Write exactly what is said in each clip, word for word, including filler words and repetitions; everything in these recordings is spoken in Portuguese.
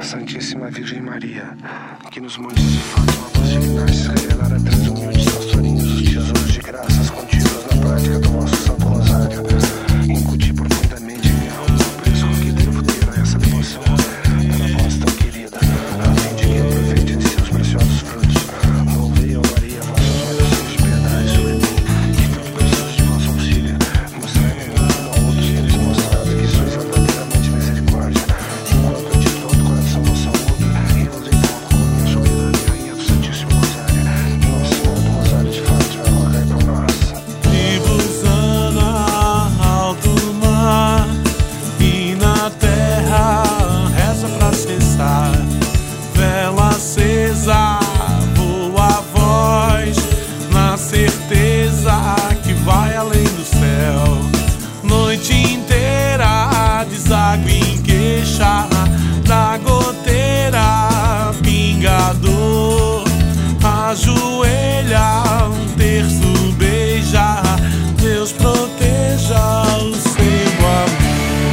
Santíssima Virgem Maria, que nos montes de Fátima fosse dignar se revelar a três humildes pastorinhos os tesouros de graças contidos na prática do vosso Santo Rosário. Incuti profundamente em minha alma o preço que devo ter a essa devoção para vós tão querida, a fim de que aproveite de seus preciosos frutos. Louvei, ó Maria, vossos olhos cheios de piedade sobre mim, e pelo precioso de vosso auxílio, mostrai-me um a outros teres mostrado que sois verdadeiramente misericórdia. Enquanto de todo o coração vos saúdo, e vos invoco como minha soberana e rainha do Santíssimo Rosário. Nosso Senhor do Rosário de Fátima, rogai por nós. Tribuzana, alto mar, e na terra reza pra cessar. Vela acesa, voa a voz, na certeza que vai além do céu. Noite inteira, deságua em queixa, da goteira, pingador. Ajoelha, um terço beija, Deus proteja o seu amor.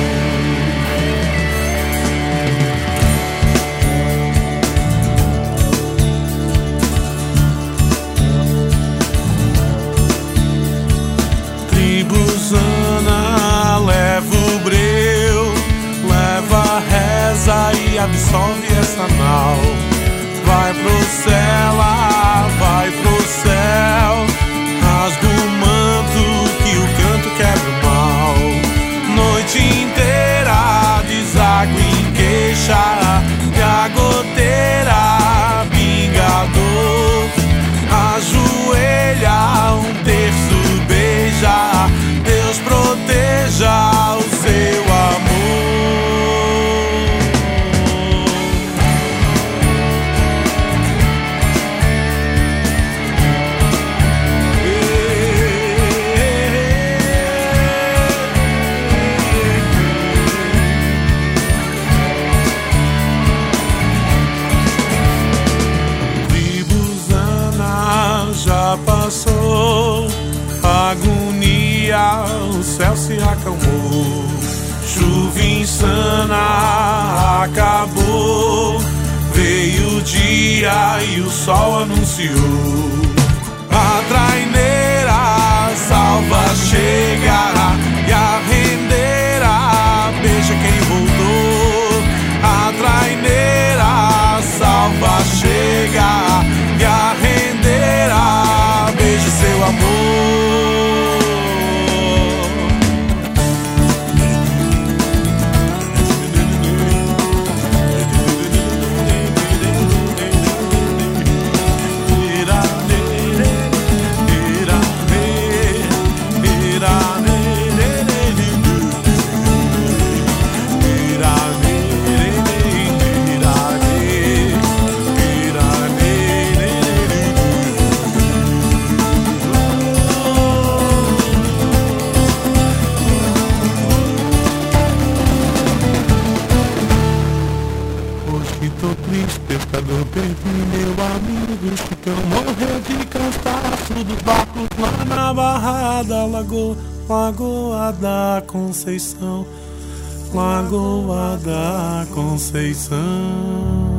Tribuzana, leva o breu, leva a reza e absolve essa nau. Vai pro céu, ah, vai pro céu, rasga o manto que o canto quebra o mal. Noite inteira, deságua em queixa, e a goteira, pingador. Ajoelha, um terço beija, Deus proteja o seu amor. Tribuzana já passou, agonia, o céu se acalmou. Chuva insana acabou, veio o dia e o sol anunciou. A traineira salva chegará, e a rendeira beija quem voltou. A traineira salva chegará, e a rendeira beija seu amor. Pescador, perdi meu amigo Chicão, morreu de cansaço dos barcos lá na Barrada, Lagoa, Lagoa da Conceição, Lagoa da Conceição.